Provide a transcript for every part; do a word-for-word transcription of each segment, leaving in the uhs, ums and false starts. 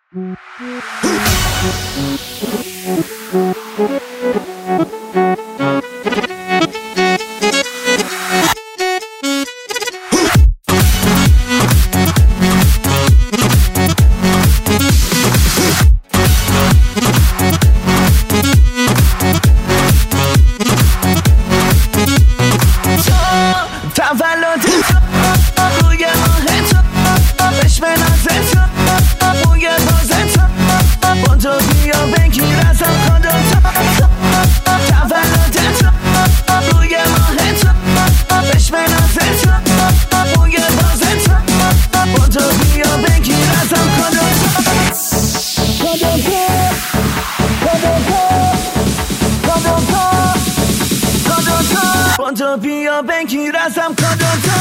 تو بیا بگیر ازم کادوتا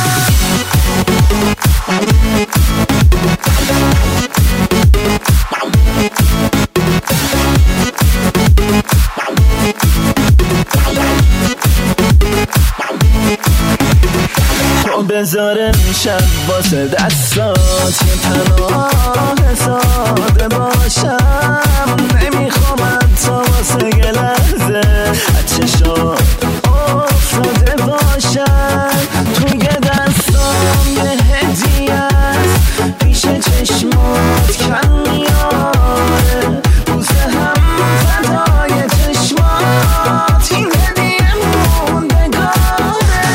تو بذاره میشم واسه دستات یه تنها ساده باشم نمیخوام حتی واسه یه لحظه چشات افتاده باشم توی دستام یه هدیه است پیش چشمات کم میاره بوسه هم فدای چشمات این هدیه موندگاره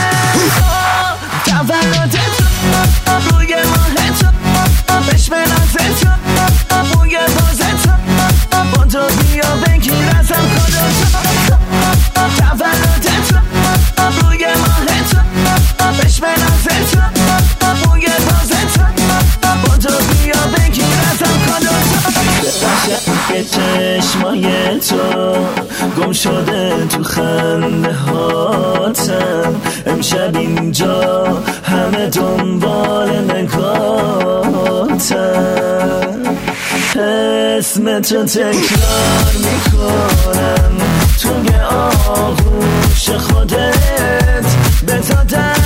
تولدت روی ماه تو بشم نازت بوی بازت با تو بیا بگیر ازم کادوتا تولدت روی ماه تو بشم نازت بوی بازت با تو بیا بگیر ازم کادوتا قشنگ چشمای تو گم شده تو خنده هاتم امشب اینجا همه دنبال نگاتم اسم تو تکرار میکنم توی آغوش خودت به تا